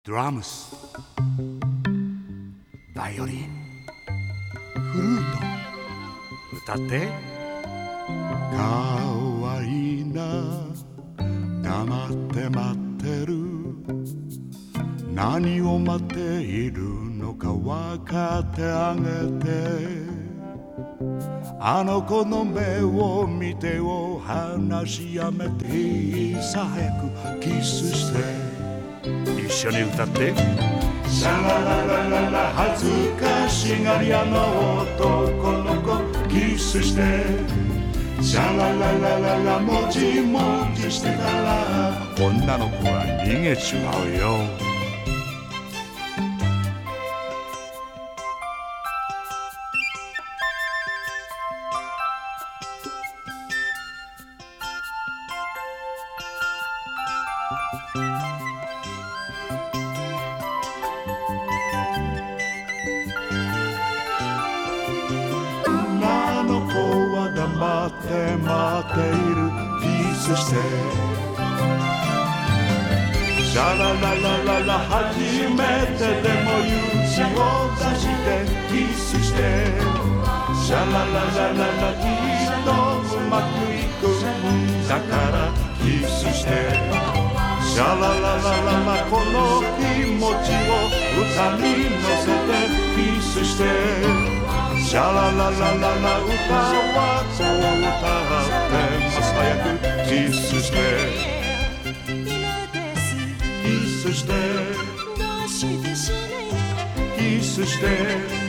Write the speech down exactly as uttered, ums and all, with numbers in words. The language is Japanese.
ドラムス、バイオリン、フルート、歌ってかわいいな、黙って待ってる、何を待っているのか分かってあげて、あの子の目を見てを話やめていいさ、早くキスして一緒に歌って。シャラララララ恥ずかしがり屋の男の子キスして、シャラララララもじもじしてたら女の子は逃げちまうよ。女の子は黙って待っている、キスしてシャラララララ初めてでも勇気を出してキスして、シャラララララきっとうまくいくんだからキスして、シャラララララこの気持ちを歌に乗せてキスして、シャラララララ歌はそう歌ってます、早くキスしてキスしてキスして